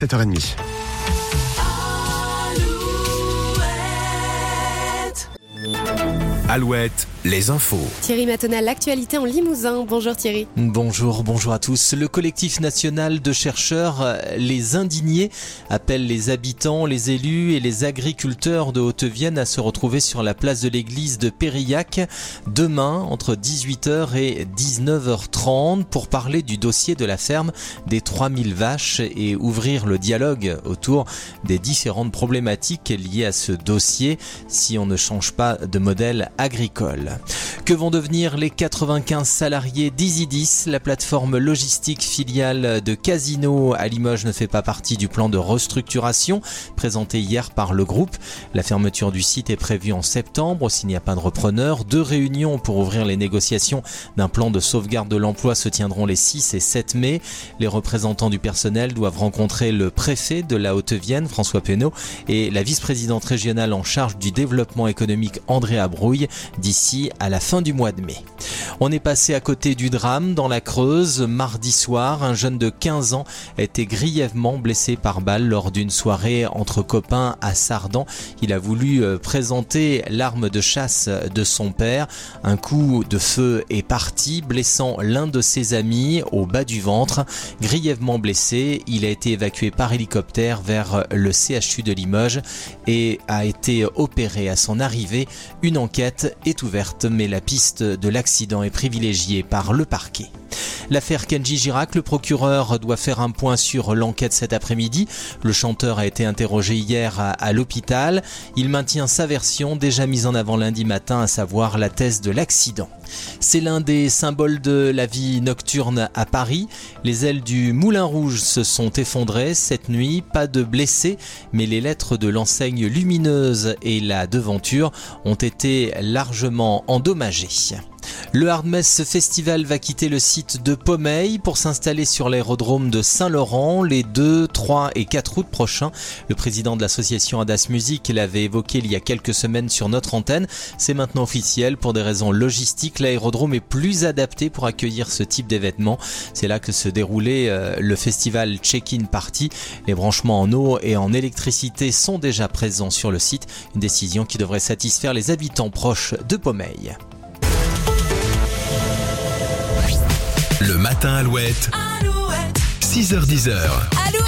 7h30. Alouette, les infos. Thierry Matonal, l'actualité en Limousin. Bonjour Thierry. Bonjour à tous. Le collectif national de chercheurs Les Indignés appelle les habitants, les élus et les agriculteurs de Haute-Vienne à se retrouver sur la place de l'église de Périllac demain entre 18h et 19h30 pour parler du dossier de la ferme des 3000 vaches et ouvrir le dialogue autour des différentes problématiques liées à ce dossier si on ne change pas de modèle agricole. Que vont devenir les 95 salariés d'Isidis? La plateforme logistique filiale de Casino à Limoges ne fait pas partie du plan de restructuration présenté hier par le groupe. La fermeture du site est prévue en septembre s'il n'y a pas de repreneur. 2 réunions pour ouvrir les négociations d'un plan de sauvegarde de l'emploi se tiendront les 6 et 7 mai. Les représentants du personnel doivent rencontrer le préfet de la Haute-Vienne, François Penaud, et la vice-présidente régionale en charge du développement économique, Andrea Brouille, d'ici à la fin du mois de mai. On est passé à côté du drame dans la Creuse. Mardi soir, un jeune de 15 ans a été grièvement blessé par balle lors d'une soirée entre copains à Sardan. Il a voulu présenter l'arme de chasse de son père. Un coup de feu est parti, blessant l'un de ses amis au bas du ventre. Grièvement blessé, il a été évacué par hélicoptère vers le CHU de Limoges et a été opéré à son arrivée. Une enquête est ouverte, mais la piste de l'accident est privilégiée par le parquet. L'affaire Kenji Girac, le procureur doit faire un point sur l'enquête cet après-midi. Le chanteur a été interrogé hier à l'hôpital. Il maintient sa version déjà mise en avant lundi matin, à savoir la thèse de l'accident. C'est l'un des symboles de la vie nocturne à Paris. Les ailes du Moulin Rouge se sont effondrées cette nuit. Pas de blessés, mais les lettres de l'enseigne lumineuse et la devanture ont été largement endommagées. Le Hardmess Festival va quitter le site de Pommeil pour s'installer sur l'aérodrome de Saint-Laurent les 2, 3 et 4 août prochains. Le président de l'association Adas Music l'avait évoqué il y a quelques semaines sur notre antenne. C'est maintenant officiel. Pour des raisons logistiques, l'aérodrome est plus adapté pour accueillir ce type d'événement. C'est là que se déroulait le festival Check-in Party. Les branchements en eau et en électricité sont déjà présents sur le site. Une décision qui devrait satisfaire les habitants proches de Pommeil. Le matin Alouette. 6h-10h.